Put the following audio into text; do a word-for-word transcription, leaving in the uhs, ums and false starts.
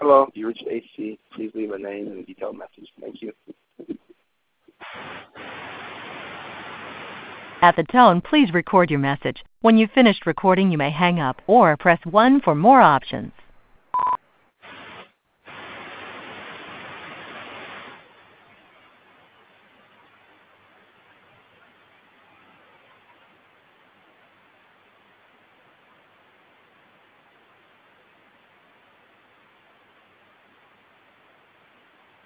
Hello, you reached A C. Please leave a name and a detailed message. Thank you. At the tone, please record your message. When you've finished recording, you may hang up or press one for more options.